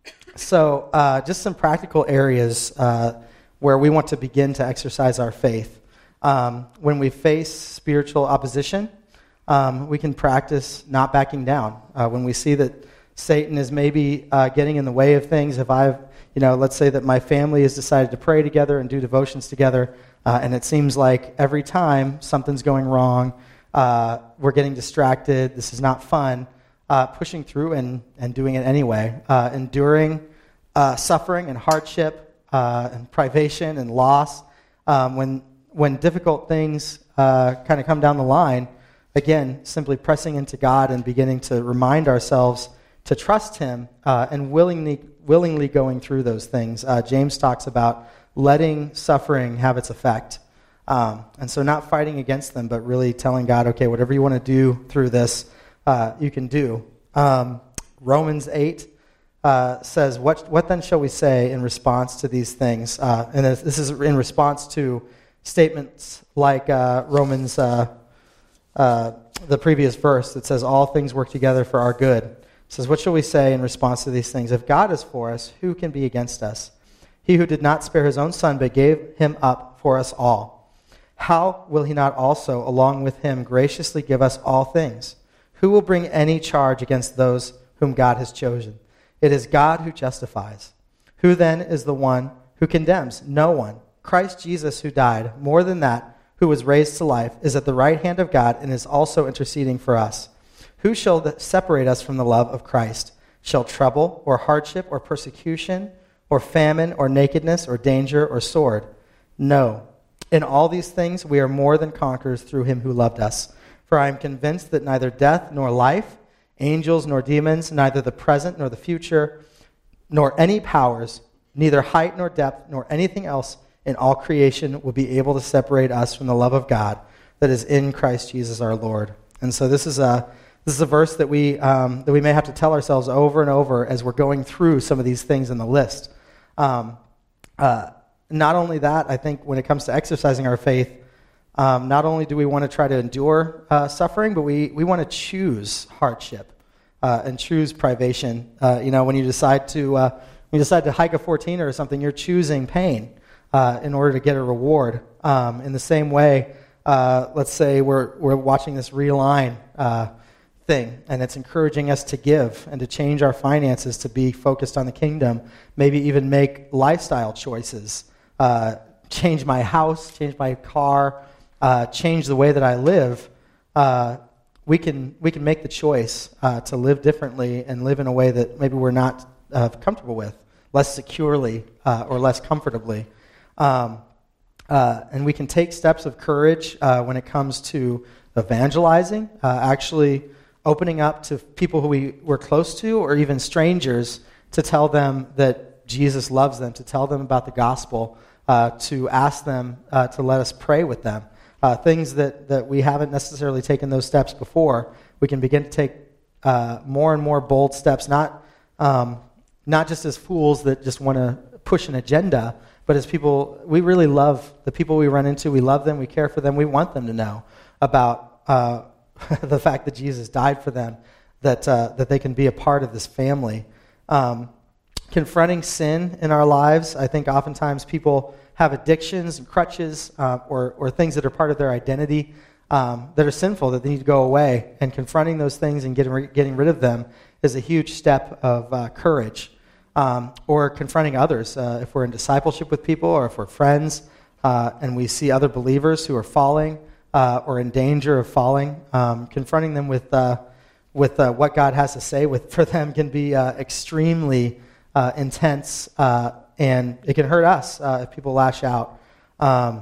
so uh, just some practical areas uh, where we want to begin to exercise our faith. Um, when we face spiritual opposition, um, we can practice not backing down. Uh, when we see that Satan is maybe uh, getting in the way of things, if I've You know, let's say that my family has decided to pray together and do devotions together, uh, and it seems like every time something's going wrong, uh, we're getting distracted, this is not fun, uh, pushing through and, and doing it anyway, uh, enduring uh, suffering and hardship uh, and privation and loss. Um, when, when difficult things uh, kind of come down the line, again, simply pressing into God and beginning to remind ourselves to trust him uh, and willingly willingly going through those things. Uh, James talks about letting suffering have its effect. Um, and so not fighting against them, but really telling God, okay, whatever you want to do through this, uh, you can do. Um, Romans eight uh, says, what, what then shall we say in response to these things? Uh, and this is in response to statements like uh, Romans, uh, uh, the previous verse that says, all things work together for our good. It says, what shall we say in response to these things? If God is for us, who can be against us? He who did not spare his own son, but gave him up for us all, how will he not also, along with him, graciously give us all things? Who will bring any charge against those whom God has chosen? It is God who justifies. Who then is the one who condemns? No one. Christ Jesus, who died, more than that, who was raised to life, is at the right hand of God and is also interceding for us. Who shall separate us from the love of Christ? Shall trouble, or hardship, or persecution, or famine, or nakedness, or danger, or sword? No. In all these things we are more than conquerors through him who loved us. For I am convinced that neither death nor life, angels nor demons, neither the present nor the future, nor any powers, neither height nor depth, nor anything else in all creation will be able to separate us from the love of God that is in Christ Jesus our Lord. And so this is a This is a verse that we um, that we may have to tell ourselves over and over as we're going through some of these things in the list. Um, uh, not only that, I think when it comes to exercising our faith, um, not only do we want to try to endure uh, suffering, but we, we want to choose hardship uh, and choose privation. Uh, you know, when you decide to uh, when you decide to hike a fourteener or something, you're choosing pain uh, in order to get a reward. Um, in the same way, uh, let's say we're we're watching this Realign Uh, thing, and it's encouraging us to give and to change our finances to be focused on the kingdom, maybe even make lifestyle choices, uh, change my house, change my car, uh, change the way that I live. Uh, we can we can make the choice uh, to live differently and live in a way that maybe we're not uh, comfortable with, less securely uh, or less comfortably. Um, uh, and we can take steps of courage uh, when it comes to evangelizing, uh, actually opening up to people who we were close to or even strangers to tell them that Jesus loves them, to tell them about the gospel, uh, to ask them uh, to let us pray with them. Uh, things that, that we haven't necessarily taken those steps before, we can begin to take uh, more and more bold steps, not, um, not just as fools that just want to push an agenda, but as people, we really love the people we run into, we love them, we care for them, we want them to know about uh, the fact that Jesus died for them, that uh, that they can be a part of this family. Um, confronting sin in our lives. I think oftentimes people have addictions and crutches uh, or, or things that are part of their identity um, that are sinful, that they need to go away. And confronting those things and getting, re- getting rid of them is a huge step of uh, courage. Um, or confronting others. Uh, if we're in discipleship with people or if we're friends uh, and we see other believers who are falling uh, or in danger of falling, um, confronting them with uh, with uh, what God has to say with for them can be uh, extremely uh, intense, uh, and it can hurt us uh, if people lash out. Um,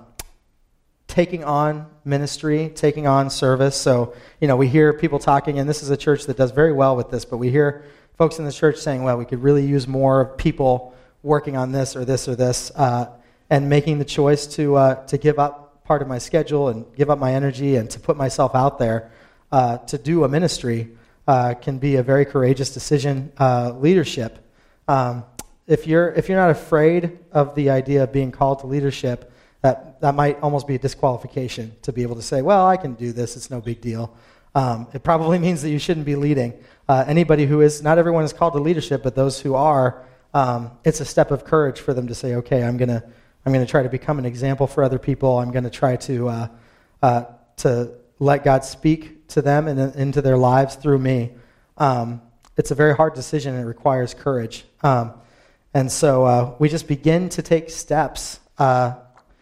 taking on ministry, taking on service. So, you know, we hear people talking, and this is a church that does very well with this, but we hear folks in the church saying, well, we could really use more people working on this or this or this, uh, and making the choice to uh, to give up part of my schedule and give up my energy and to put myself out there uh, to do a ministry uh, can be a very courageous decision. Uh, leadership. Um, if you're if you're not afraid of the idea of being called to leadership, that that might almost be a disqualification to be able to say, well, I can do this, it's no big deal. Um, it probably means that you shouldn't be leading. Uh, anybody who is, not everyone is called to leadership, but those who are, um, it's a step of courage for them to say, okay, I'm gonna, I'm gonna try to become an example for other people. I'm gonna try to, uh, uh, to let God speak to them and into their lives through me. Um, it's a very hard decision and it requires courage. Um, and so uh, we just begin to take steps, uh,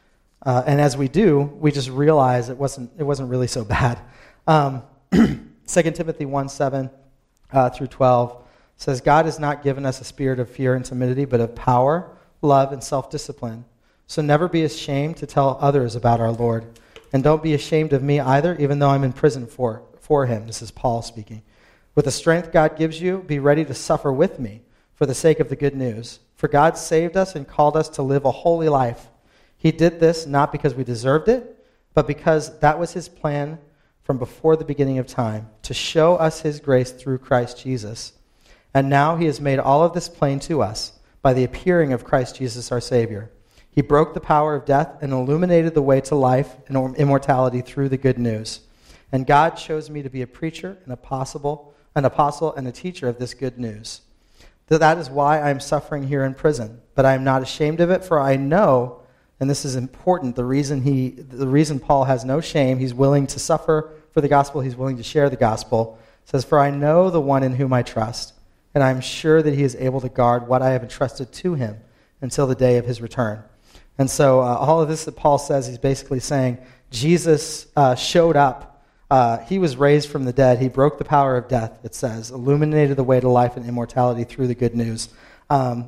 uh, and as we do, we just realize it wasn't, it wasn't really so bad. Um, Second Timothy one seven uh, through twelve says, God has not given us a spirit of fear and timidity, but of power, love, and self-discipline. So never be ashamed to tell others about our Lord. And don't be ashamed of me either, even though I'm in prison for, for him. This is Paul speaking. With the strength God gives you, be ready to suffer with me for the sake of the good news. For God saved us and called us to live a holy life. He did this not because we deserved it, but because that was his plan from before the beginning of time, to show us his grace through Christ Jesus. And now he has made all of this plain to us by the appearing of Christ Jesus our Savior. He broke the power of death and illuminated the way to life and immortality through the good news. And God chose me to be a preacher, an apostle, an apostle and a teacher of this good news. That is why I am suffering here in prison. But I am not ashamed of it, for I know, and this is important, the reason he, the reason Paul has no shame, he's willing to suffer for the gospel, he's willing to share the gospel. It says, for I know the one in whom I trust, and I am sure that he is able to guard what I have entrusted to him until the day of his return. And so uh, all of this that Paul says, he's basically saying, Jesus uh, showed up. Uh, he was raised from the dead. He broke the power of death, it says, illuminated the way to life and immortality through the good news. Um,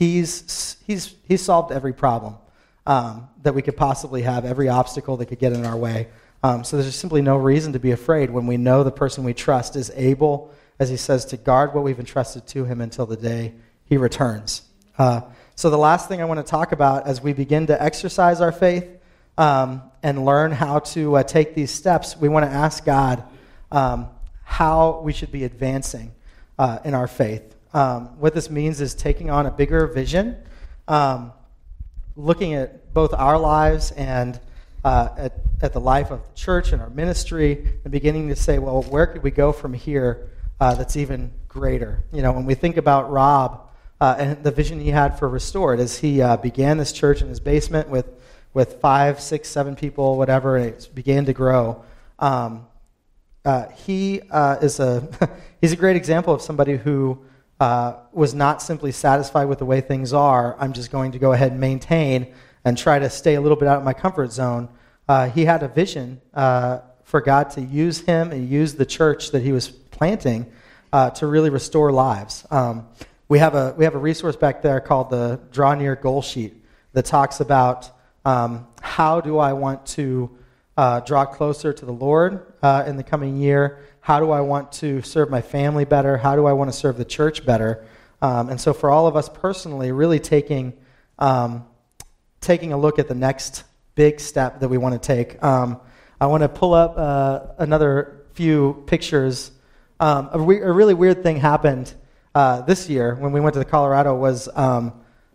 he's, he's, he's solved every problem um, that we could possibly have, every obstacle that could get in our way. Um, so there's simply no reason to be afraid when we know the person we trust is able, as he says, to guard what we've entrusted to him until the day he returns. Uh, so the last thing I want to talk about as we begin to exercise our faith um, and learn how to uh, take these steps, we want to ask God um, how we should be advancing uh, in our faith. Um, what this means is taking on a bigger vision, um, looking at both our lives and Uh, at, at the life of the church and our ministry, and beginning to say, well, where could we go from here uh, that's even greater? You know, when we think about Rob uh, and the vision he had for Restored, as he uh, began this church in his basement with, with five, six, seven people, whatever, and it began to grow. Um, uh, he uh, is a he's a great example of somebody who uh, was not simply satisfied with the way things are. I'm just going to go ahead and maintain and try to stay a little bit out of my comfort zone. Uh, he had a vision uh, for God to use him and use the church that he was planting uh, to really restore lives. Um, we have a we have a resource back there called the Draw Near Goal Sheet that talks about um, how do I want to uh, draw closer to the Lord uh, in the coming year? How do I want to serve my family better? How do I want to serve the church better? Um, and so for all of us personally, really taking um, taking a look at the next big step that we want to take. Um, I want to pull up uh, another few pictures. Um, a, we- a really weird thing happened uh, this year when we went to the Colorado was um,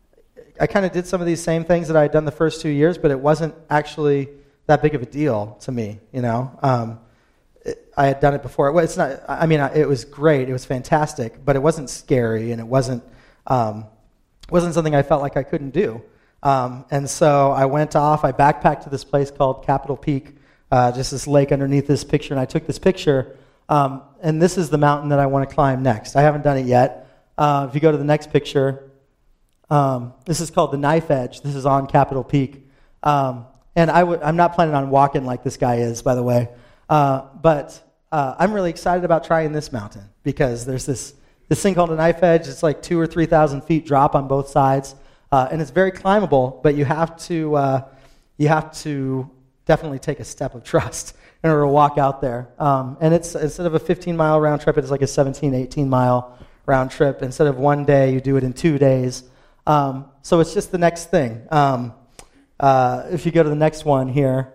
I kind of did some of these same things that I had done the first two years, but it wasn't actually that big of a deal to me, you know. Um, it, I had done it before. Well, it's not. I mean, it was great. It was fantastic, but it wasn't scary, and it wasn't. Um, wasn't something I felt like I couldn't do. Um, and so I went off, I backpacked to this place called Capitol Peak, uh, just this lake underneath this picture, and I took this picture, um, and this is the mountain that I want to climb next. I haven't done it yet. Uh, if you go to the next picture, um, this is called the Knife Edge. This is on Capitol Peak. Um, and I w- I'm not planning on walking like this guy is, by the way. Uh, but uh, I'm really excited about trying this mountain because there's this, this thing called a Knife Edge. It's like two or three thousand feet drop on both sides. Uh, and it's very climbable, but you have to uh, you have to definitely take a step of trust in order to walk out there. Um, and it's instead of a fifteen mile round trip, it's like a seventeen, eighteen mile round trip. Instead of one day, you do it in two days. Um, so it's just the next thing. Um, uh, if you go to the next one here,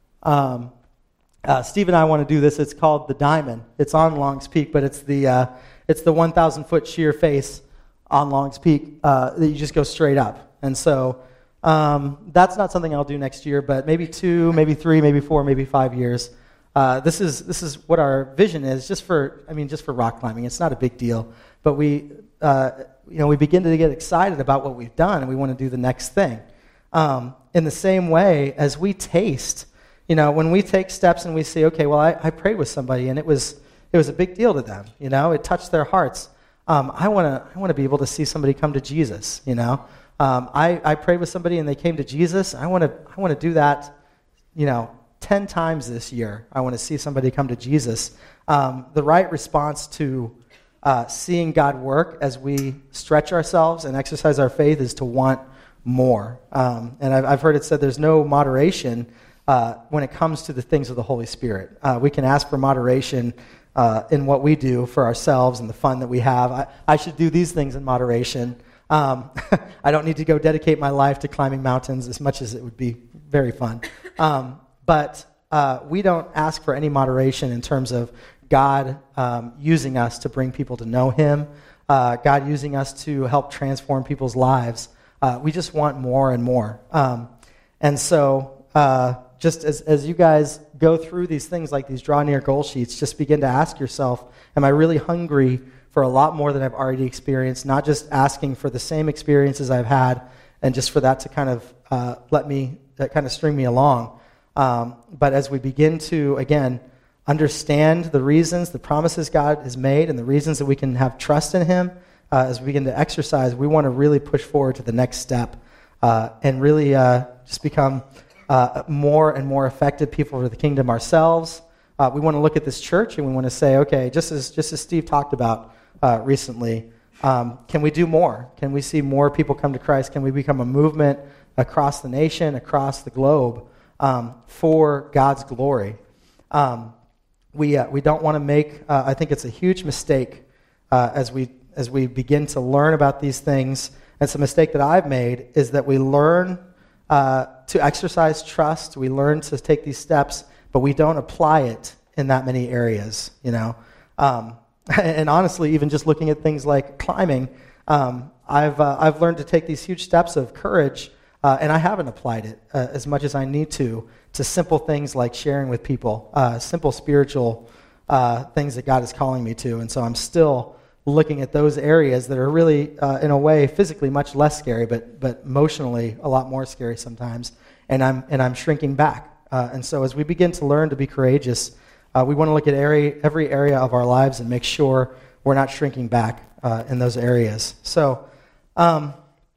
um, uh, Steve and I want to do this. It's called the Diamond. It's on Longs Peak, but it's the uh, it's the one thousand foot sheer face on Longs Peak, uh, that you just go straight up. And so um, that's not something I'll do next year, but maybe two, maybe three, maybe four, maybe five years. Uh, this is this is what our vision is, just for I mean, just for rock climbing. It's not a big deal, but we uh, you know we begin to get excited about what we've done, and we want to do the next thing. Um, in the same way as we taste, you know, when we take steps and we say, okay, well, I, I prayed with somebody, and it was it was a big deal to them. You know, it touched their hearts. Um, I want to I want to be able to see somebody come to Jesus, you know. Um, I, I prayed with somebody and they came to Jesus. I want to I want to do that, you know, ten times this year. I want to see somebody come to Jesus. Um, the right response to uh, seeing God work as we stretch ourselves and exercise our faith is to want more. Um, and I've, I've heard it said there's no moderation uh, when it comes to the things of the Holy Spirit. Uh, we can ask for moderation Uh, in what we do for ourselves and the fun that we have. I, I should do these things in moderation. Um, I don't need to go dedicate my life to climbing mountains as much as it would be very fun. Um, but uh, we don't ask for any moderation in terms of God um, using us to bring people to know Him, uh, God using us to help transform people's lives. Uh, we just want more and more. Um, and so... Uh, Just as, as you guys go through these things like these draw near goal sheets, just begin to ask yourself, am I really hungry for a lot more than I've already experienced? Not just asking for the same experiences I've had and just for that to kind of uh, let me, that kind of string me along. Um, but as we begin to, again, understand the reasons, the promises God has made and the reasons that we can have trust in Him, uh, as we begin to exercise, we want to really push forward to the next step uh, and really uh, just become... Uh, more and more effective people for the kingdom ourselves. Uh, we want to look at this church and we want to say, okay, just as just as Steve talked about uh, recently, um, can we do more? Can we see more people come to Christ? Can we become a movement across the nation, across the globe, um, for God's glory? Um, we uh, we don't want to make. Uh, I think it's a huge mistake uh, as we as we begin to learn about these things. And it's a mistake that I've made is that we learn. Uh, to exercise trust, we learn to take these steps, but we don't apply it in that many areas, you know. Um, and honestly, even just looking at things like climbing, um, I've uh, I've learned to take these huge steps of courage, uh, and I haven't applied it uh, as much as I need to to simple things like sharing with people, uh, simple spiritual uh, things that God is calling me to, and so I'm still looking at those areas that are really, uh, in a way, physically much less scary, but but emotionally a lot more scary sometimes. And I'm and I'm shrinking back. Uh, and so as we begin to learn to be courageous, uh, we want to look at every every area of our lives and make sure we're not shrinking back uh, in those areas. So um,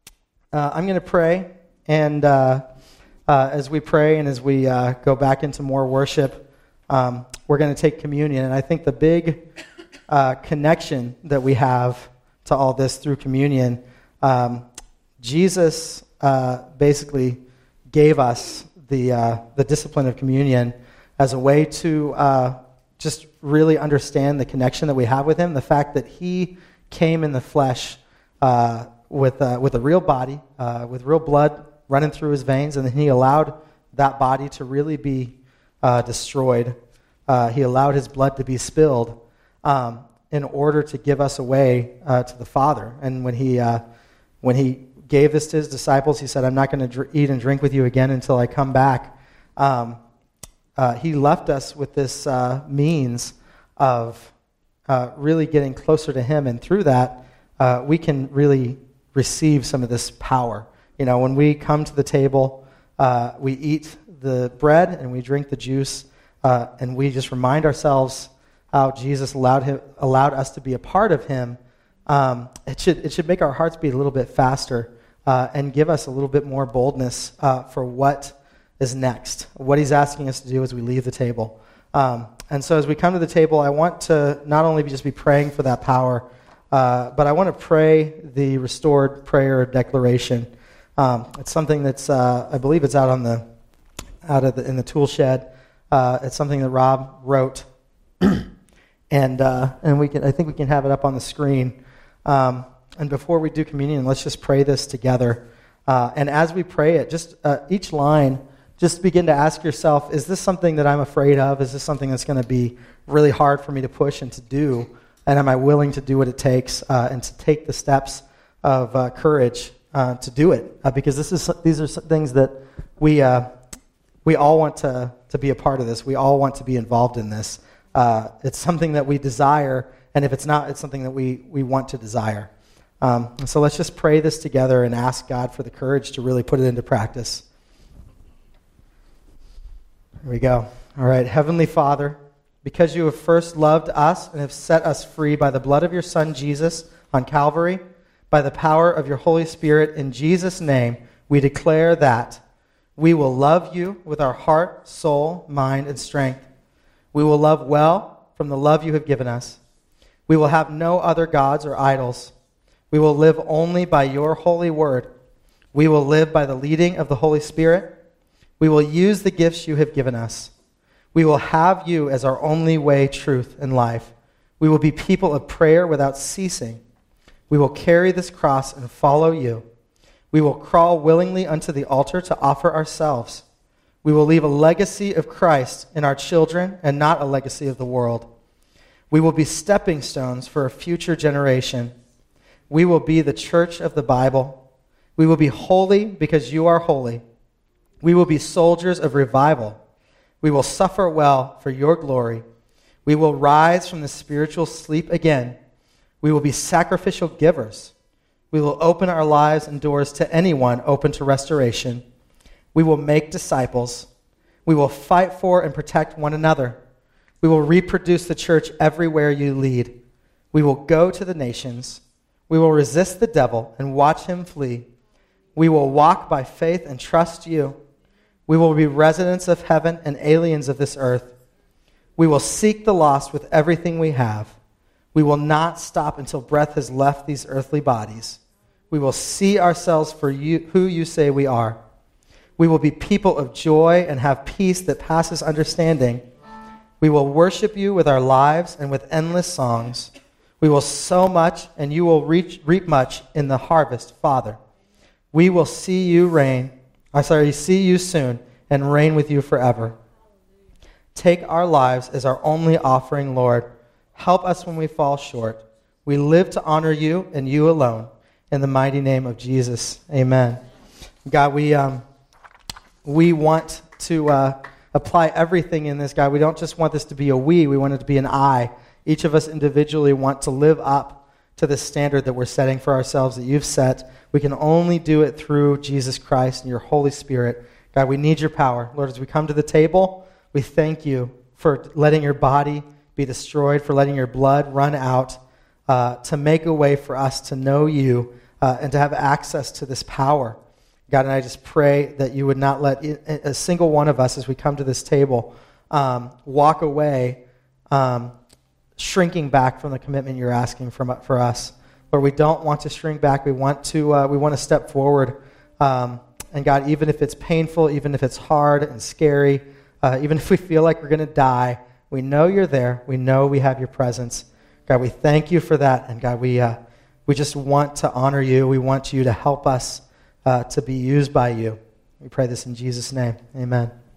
uh, I'm going to pray, and uh, uh, as we pray and as we uh, go back into more worship, um, we're going to take communion. And I think the big Uh, connection that we have to all this through communion, um, Jesus uh, basically gave us the uh, the discipline of communion as a way to uh, just really understand the connection that we have with Him, the fact that He came in the flesh uh, with uh, with a real body, uh, with real blood running through His veins, and then He allowed that body to really be uh, destroyed. Uh, he allowed His blood to be spilled. Um, in order to give us away uh, to the Father. And when he uh, when he gave this to His disciples, He said, I'm not going to dr- eat and drink with you again until I come back. Um, uh, he left us with this uh, means of uh, really getting closer to Him, and through that, uh, we can really receive some of this power. You know, when we come to the table, uh, we eat the bread and we drink the juice, uh, and we just remind ourselves how Jesus allowed him, allowed us to be a part of him. Um, it should it should make our hearts beat a little bit faster uh, and give us a little bit more boldness uh, for what is next, what he's asking us to do as we leave the table. Um, and so as we come to the table, I want to not only just be praying for that power, uh, but I want to pray the restored prayer declaration. Um, it's something that's, uh, I believe it's out on the, out of the, in the tool shed. Uh, it's something that Rob wrote, and uh, and we can, I think we can have it up on the screen. Um, and before we do communion, let's just pray this together. Uh, and as we pray it, just uh, each line, just begin to ask yourself, is this something that I'm afraid of? Is this something that's going to be really hard for me to push and to do? And am I willing to do what it takes uh, and to take the steps of uh, courage uh, to do it? Uh, because this is these are things that we uh, we all want to, to be a part of this. We all want to be involved in this. Uh, it's something that we desire, and if it's not, it's something that we, we want to desire. Um, so let's just pray this together and ask God for the courage to really put it into practice. Here we go. All right, Heavenly Father, because you have first loved us and have set us free by the blood of your Son, Jesus, on Calvary, by the power of your Holy Spirit, in Jesus' name, we declare that we will love you with our heart, soul, mind, and strength. We will love well from the love you have given us. We will have no other gods or idols. We will live only by your holy word. We will live by the leading of the Holy Spirit. We will use the gifts you have given us. We will have you as our only way, truth, and life. We will be people of prayer without ceasing. We will carry this cross and follow you. We will crawl willingly unto the altar to offer ourselves. We will leave a legacy of Christ in our children and not a legacy of the world. We will be stepping stones for a future generation. We will be the church of the Bible. We will be holy because you are holy. We will be soldiers of revival. We will suffer well for your glory. We will rise from the spiritual sleep again. We will be sacrificial givers. We will open our lives and doors to anyone open to restoration. We will make disciples. We will fight for and protect one another. We will reproduce the church everywhere you lead. We will go to the nations. We will resist the devil and watch him flee. We will walk by faith and trust you. We will be residents of heaven and aliens of this earth. We will seek the lost with everything we have. We will not stop until breath has left these earthly bodies. We will see ourselves for you, who you say we are. We will be people of joy and have peace that passes understanding. We will worship you with our lives and with endless songs. We will sow much, and you will reach, reap much in the harvest, Father. We will see you reign. I'm sorry, see you soon and reign with you forever. Take our lives as our only offering, Lord. Help us when we fall short. We live to honor you and you alone. In the mighty name of Jesus, amen. God, we um, we want to uh, apply everything in this, God. We don't just want this to be a we, we want it to be an I. Each of us individually want to live up to the standard that we're setting for ourselves, that you've set. We can only do it through Jesus Christ and your Holy Spirit. God, we need your power. Lord, as we come to the table, we thank you for letting your body be destroyed, for letting your blood run out, uh, to make a way for us to know you uh, and to have access to this power. God, and I just pray that you would not let a single one of us, as we come to this table, um, walk away um, shrinking back from the commitment you're asking from, for us. Lord, we don't want to shrink back. We want to uh, we want to step forward. Um, and God, even if it's painful, even if it's hard and scary, uh, even if we feel like we're going to die, we know you're there. We know we have your presence. God, we thank you for that. And God, we uh, we just want to honor you. We want you to help us uh, to be used by you. We pray this in Jesus' name. Amen.